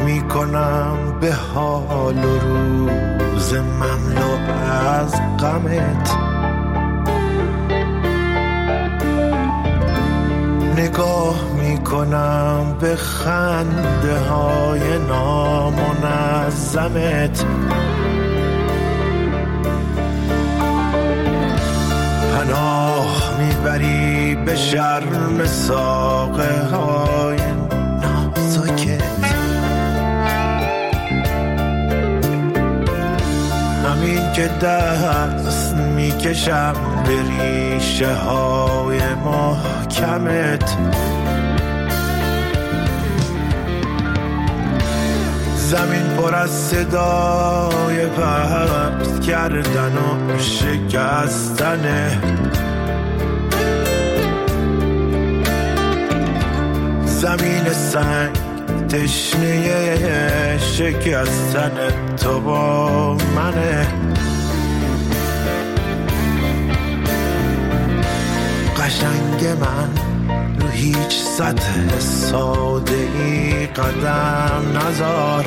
میکنم به حال و روز مملو از غمت. نگاه میکنم به خنده های نامنظمت. پناه میبری به شرم ساقه های نازکت. همین که دست میکشم به ریشه های محکمت. زمین پر از صدای پرت کردن و شکستنه. زمین سنگ تشنه شکستن تو با منه. قشنگ من رو هیچ سطح ساده ای قدم نذار.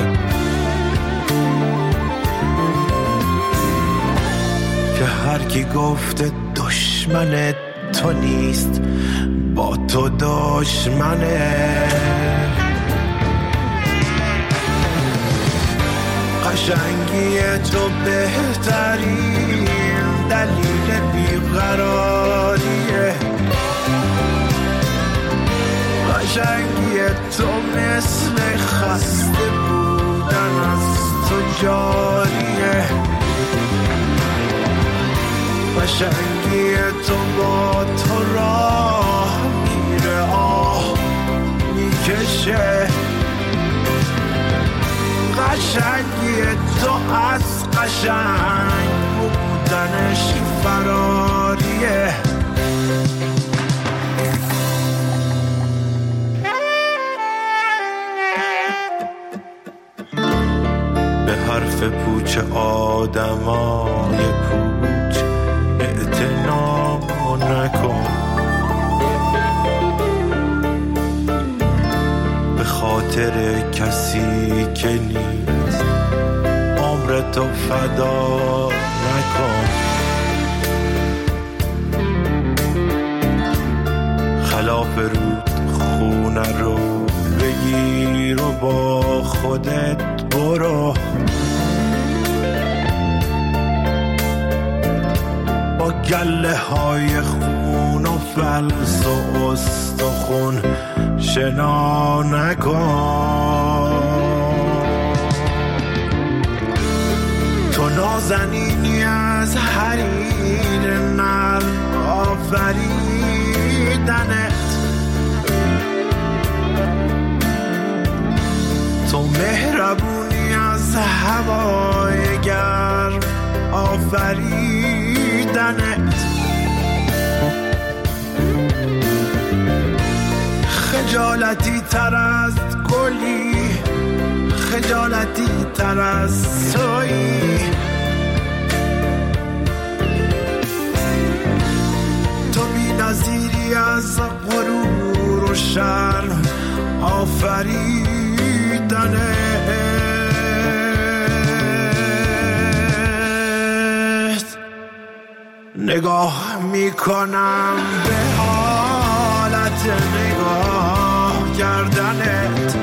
که هر کی گفته دشمن تو نیست با تو دشمنه. قشنگی تو بهترین دلیل بیقراریه. قشنگی تو مثل خسته بودن از تو جاریه. قشنگی تو با تو راه میره آه میکشه. قشنگی تو از قشنگ بودنش فراریه. به حرف پوچ آدمای پوچ اعتنا نکن. به خاطر کسی که نیست عمر تو فدا نکن. خلاف رود خونه رو بگیر و با خودت برو. با گله های خون و فلس و استخون شنا نکن. تو نازنینی از حریر نرم آفریدنت. تو مهربونی از هوای گرم آفریدنت. خجالتی تر از گلی، خجالتی تر از تویی. تو بی نظیری از غرور و شرم آفریدنت. نگاه میکنم به حالت نگاه کردنت.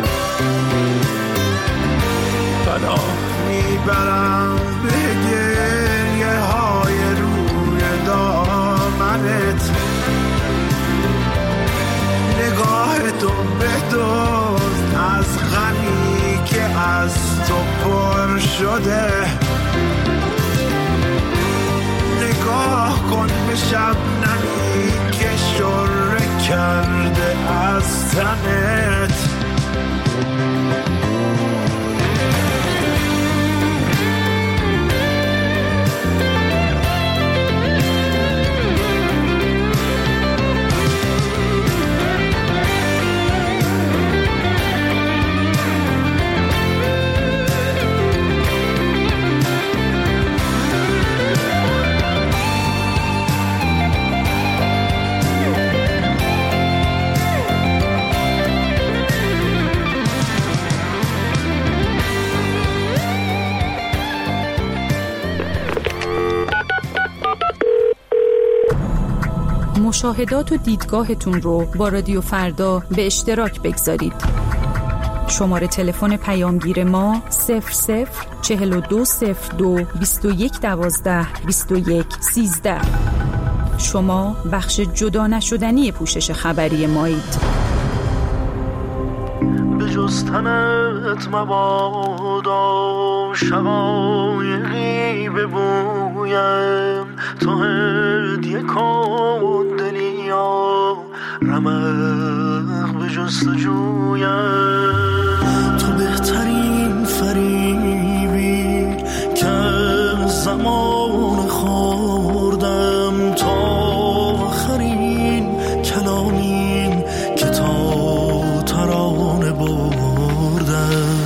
پناه میبرم به گریه های روی دامنت. نگاه تو بدزد از غمی که از تو پر شده. نگاه کن به شبنمی که شره کرده از تنت. مشاهدات و دیدگاهتون رو با رادیو فردا به اشتراک بگذارید. شماره تلفن پیامگیر ما 004202 2112 2113. شما بخش جدا نشدنی پوشش خبری مایید. به جز تنت مبادا شقایقی ببویم، تو هدیه کن دلیا رمق به جستجویم. تو بهترین فریبی که زمان خوردم، تا آخرین کلامین که تا ترانه بردم.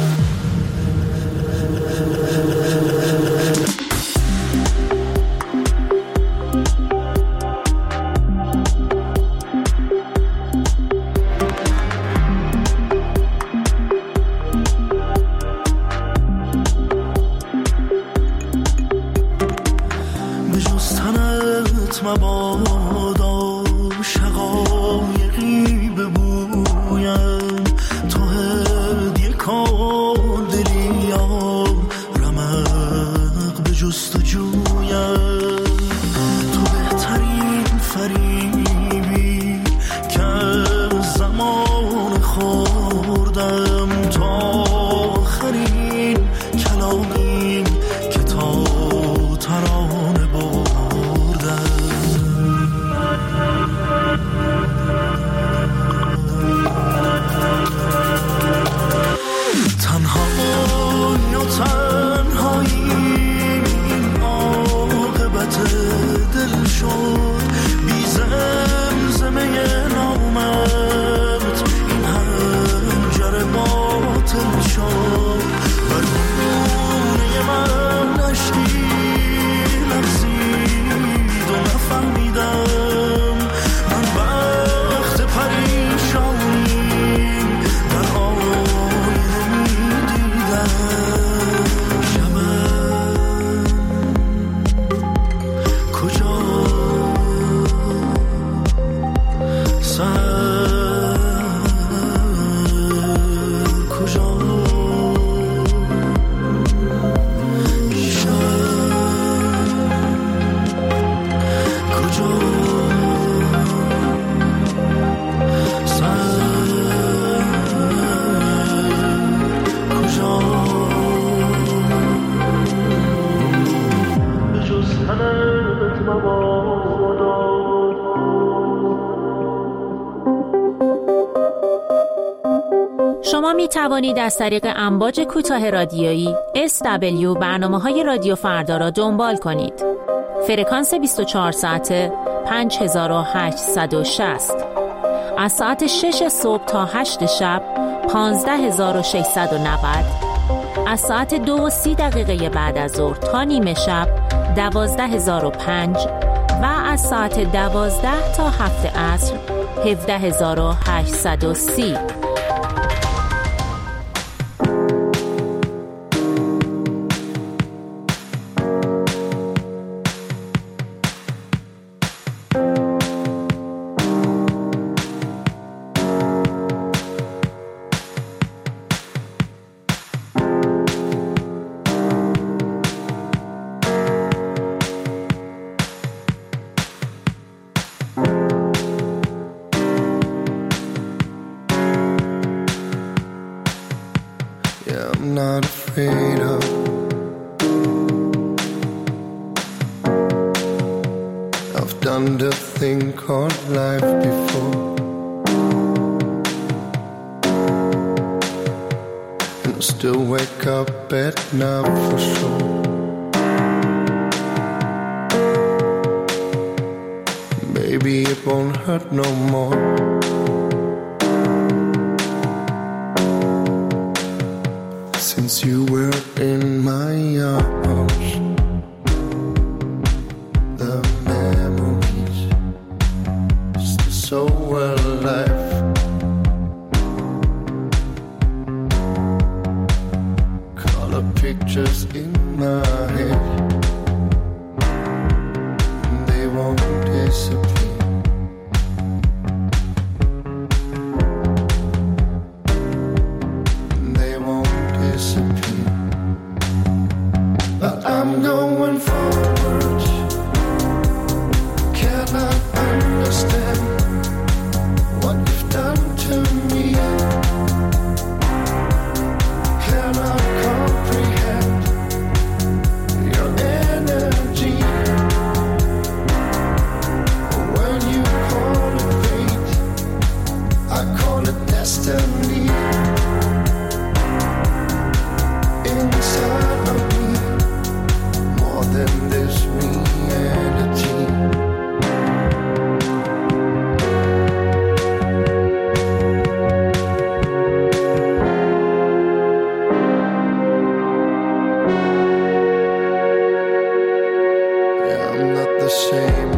مبادا شقایقی ببویم، تو هدیه کن دلیا رمق به جستجویم. تو بهترین فریبی که زمان خوردم، تا آخرین کلامین که تا ترانه بردم. تنهایی این عاقبت دل شد، بی زمزمه نامت این هنجر باطل شد. برونه من اشکی لرزید و نفهمیدم من وقت پریشانیم در آینه میدیدم. شما می توانید از طریق امواج کوتاه رادیویی SW برنامه‌های رادیو فردا را دنبال کنید. فرکانس 24 ساعته 5860. از ساعت 6 صبح تا 8 شب 15690. از ساعت 2:30 بعد از ظهر تا نیمه شب 12005 و از ساعت 12 تا 7 عصر 17830. I'm not afraid of I've done the thing called life before, and I still wake up at night for sure. Maybe it won't hurt no more. Since you were in my arms, the memories still so alive. Color pictures in my head, they won't disappear.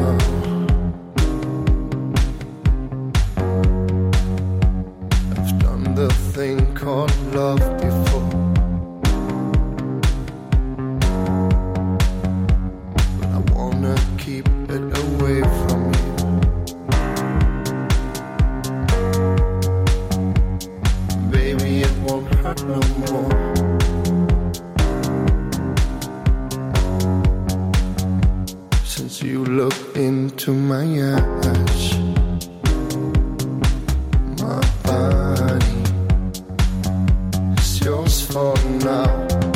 I've done the thing called love before, but I wanna keep it away from you. Baby, it won't hurt no more. Since you look into my eyes, my body is yours for now.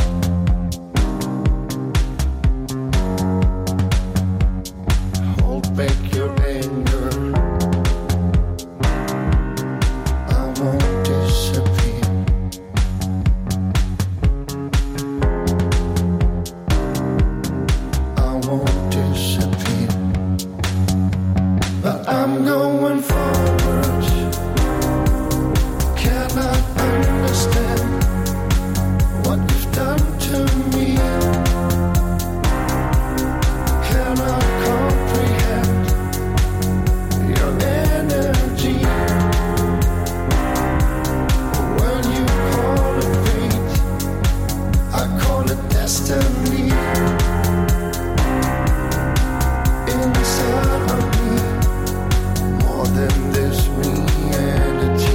Hold back your anger, I won't disappear. I won't disappear. But I'm going forward. Cannot understand what you've done to me. Cannot comprehend your energy. When you call it fate, I call it destiny. Inside of me, more than this reality.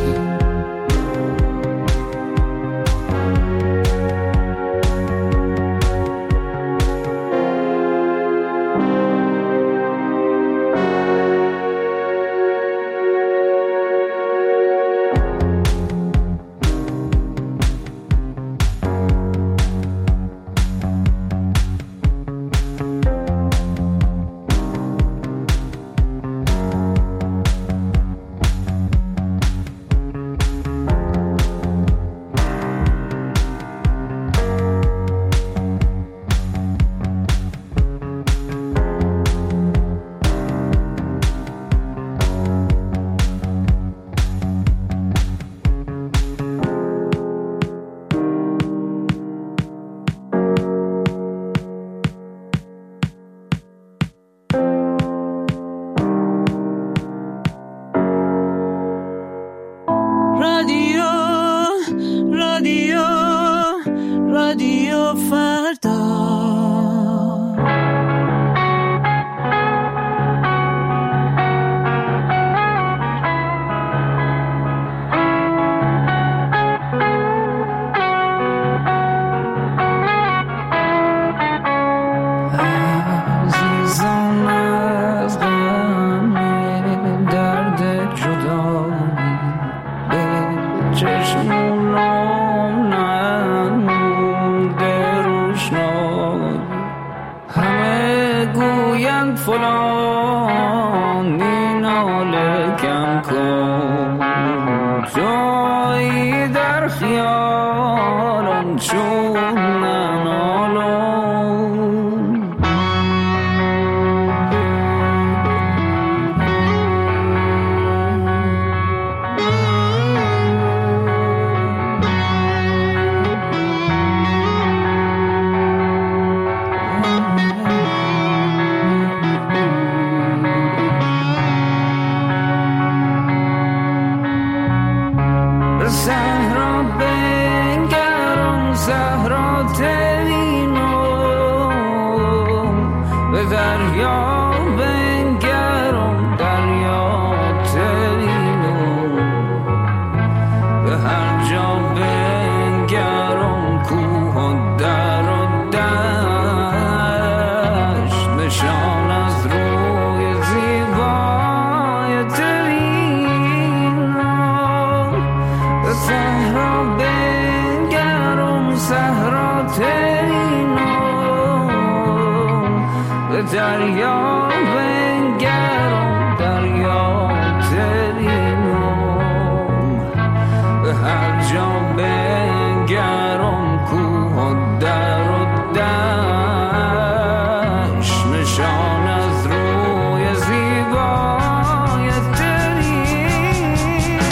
رادیو فردا. عزیزان از غم درد جدایی به چشمونم نمونده روشنایی. همه گویند فلانی ناله کم کن، جایی در خیالم چون ننالم. صحرا بنگرم، صحرا تبینم، به دریا بنگرم، دریا تبینم، به هر جا بنگرم، کوه و در و دشت، نشان از روی زیبای تبینم. صحرا بنگرم، صحرا تبینم، به دریا بنگرم، دریا تبینم، به هر جا بنگرم، کوه و در و دشت، نشان از روی زیبای تبینم.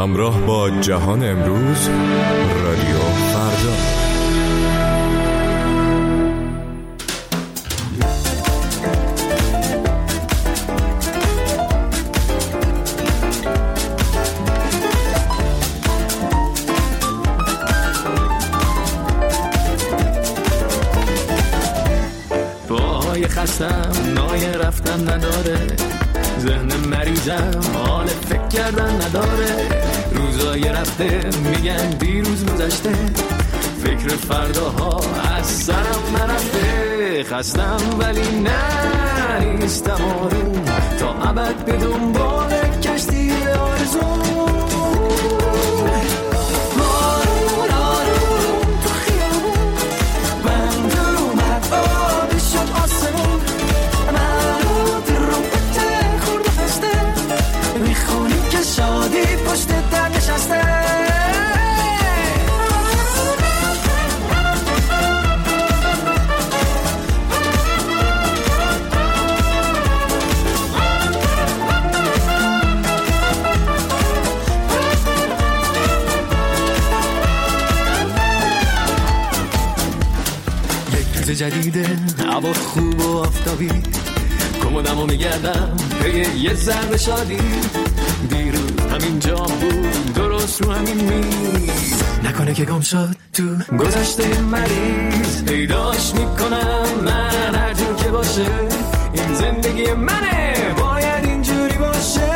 همراه با جهان امروز، رادیو فردا. پاهای خستم نای رفتن نداره، ذهن مریضم حال فکر کردن نداره، روزای رفته میگن دیروز گذشته، فکر فرداها از سرم نرفته، خستم ولی نه نیستم آروم، تا ابد به دنبال کشتی آرزوم. جدیده هوا خوب و آفتابی، کمدمو میگردم به یه ذره شادی، دیروز همین جا بود درست رو همین میز، نکنه که گم شد تو گذشته مریض، پیداش میکنم من هر جور که باشه، این زندگی منه باید اینجوری باشه.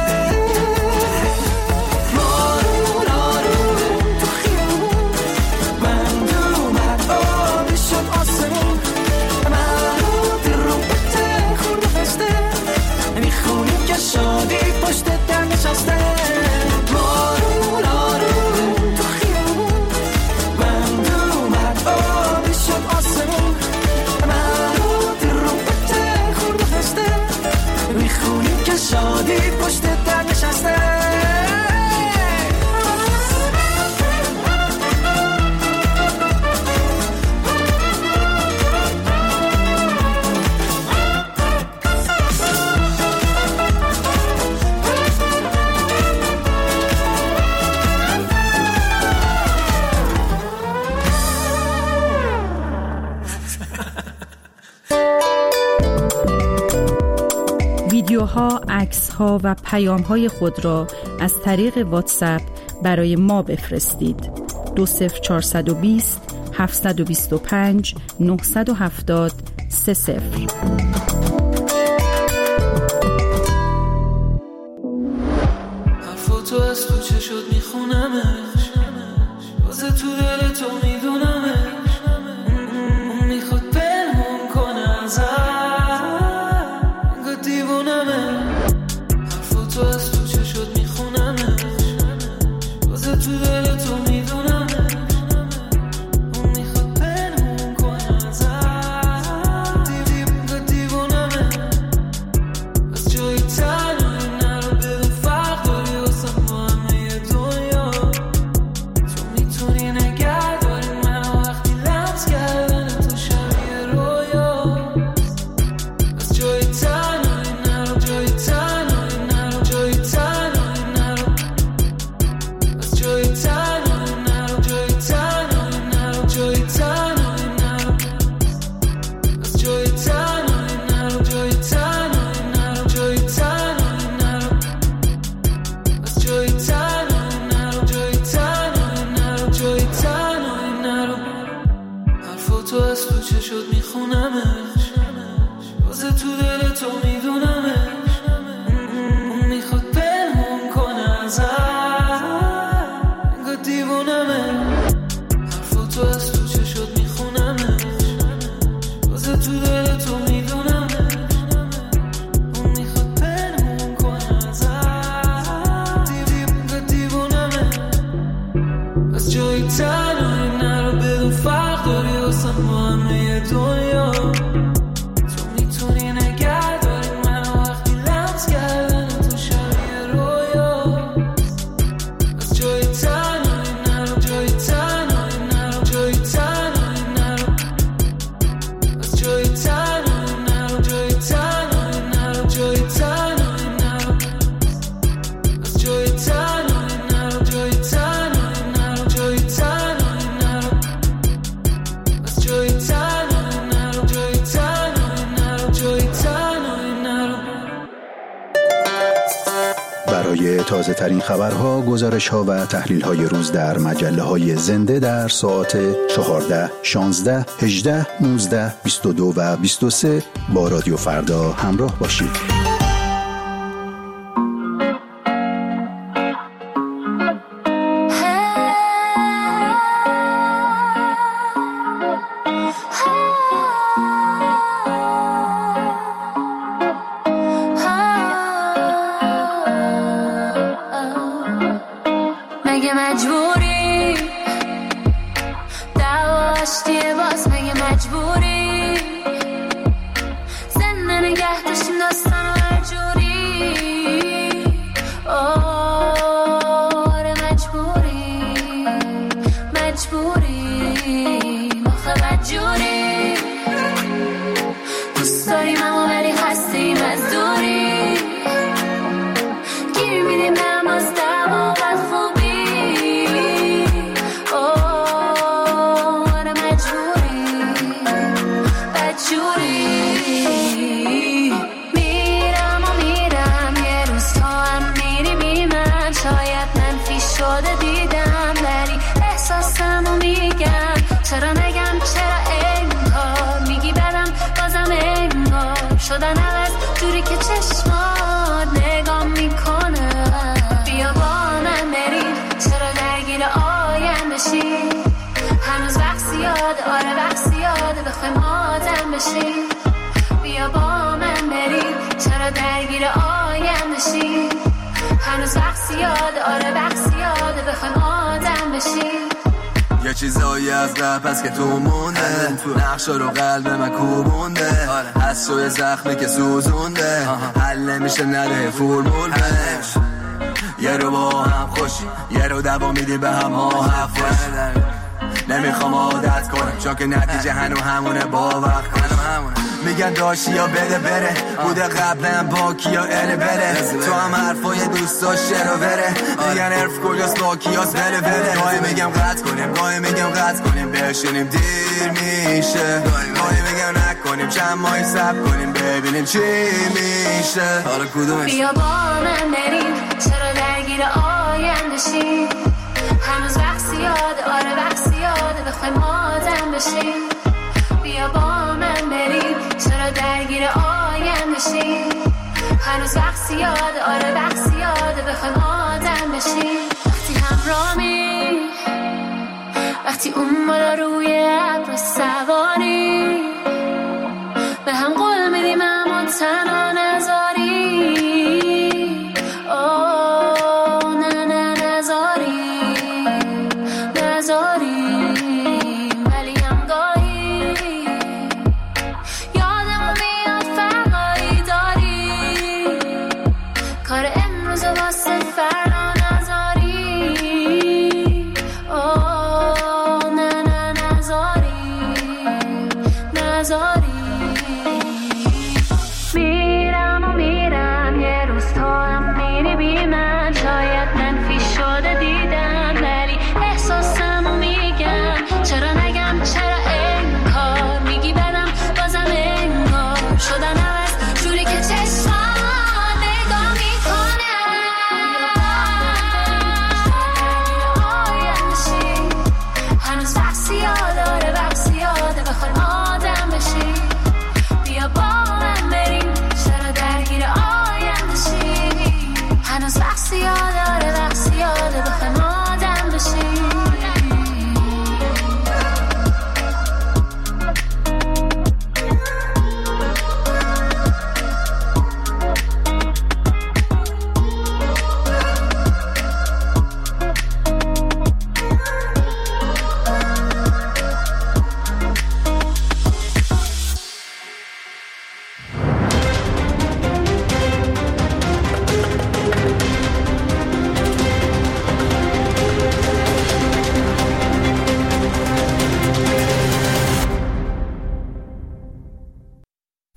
شادی پشت در نشسته، بارون آروم تو خیابون، بند اومد آبی شد آسمون، من رو دل رو بته خورده خسته، میخونیم که شادی پشت در نشسته. ویدیوها، عکس‌ها و پیام‌های خود را از طریق واتساپ برای ما بفرستید. 20420 725 970 30. حرفاتو از تو چه شد میخونمش، واسه تو دل تو میدونمش، اون میخواد پنهون کنه ازم، انگار دیوونمه. حرفاتو از تو چه شد میخونمش، واسه تو دل تو میدونمش، اون میخواد پنهون کنه ازم، انگار دیوونمه. از جایی تنهایی نرو، بدون فرق داری واسه ما همه دنیا، تو میتونی نگه داری منو وقتی لمس کردن تو شبیه رویا. از جایی تنهایی نرو، جایی تنهایی نرو، جایی تنهایی نرو، از جایی تنهایی نرو، جایی تنهایی نرو، جایی تنهایی نرو، از جایی تنهایی نرو، جایی تنهایی نرو، جایی تنهایی نرو، از جایی تنهایی نرو، جایی تنهایی نرو، جایی تنهایی نرو. حرفاتو از تو چه شد میخونمش، واسه تو دل تو میدونمش، اون میخواد پنهون کنه ازم، انگار دیوونمه. حرفاتو از تو چه شد میخونمش، واسه تو دل تو میدونمش، اون میخواد پنهون کنه ازم، انگار دیوونمه. از جایی تنهایی نرو، بدون فرق داری واسه ما همه دنیا، تو میتونی نگه داری منو وقتی لمس کردن تو شبیه رویا. از جایی تنهایی نرو، جایی تنهایی نرو، جایی تنهایی نرو، از جایی تنهایی تازه ترین خبرها، گزارش ها و تحلیل های روز در مجله های زنده در ساعت 14, 16, 18, 19, 22 و 23 با رادیو فردا همراه باشید. شدن عوض جوری که چشمات نگام میکنه. بیا با من بریم، چرا درگیر آینده شیم؟ هنوز وقت زیاده، آره وقت زیاده بخوایم آدم بشیم. بیا با من بریم، چرا درگیر آینده شیم؟ هنوز وقت زیاده، آره وقت زیاده بخوایم آدم بشیم. یه چیزایی از قبل پس که تو مونده، نقشا رو قلب من کوبونده، از شوی زخمی که سوزونده، حل نمیشه نده فرمول بهش. یه رو با هم خوشی، یه رو دوا میدی به هم ها حفش. نمیخوام عادت کنم چون که نتیجه هنو همونه، باور کنم میگن داشتی یا بده بره، بوده قبلا با کیا اله بره. تو هم حرفای دوستا شرو بره، میگن عرف کجاست با کیاست بله بله. گاهی میگم قطع کنیم، گاهی میگم قطع کنیم، بشینیم دیر میشه. گاهی میگم نکنیم، چند ماهی صبر کنیم ببینیم چی میشه. حالا کدومش؟ بیا با من بریم، چرا درگیر آینده شیم؟ هنوز وقت زیاده، آره وقت زیاده بخوایم آدم بشیم. بیا با من بریم، چرا درگیر آینده شیم؟ هنوز وقت زیاده، آره وقت زیاده بخوایم آدم بشیم. وقتی همراهی، وقتی اون بالا روی ابر سواری، به هم قول میدیم اما تنها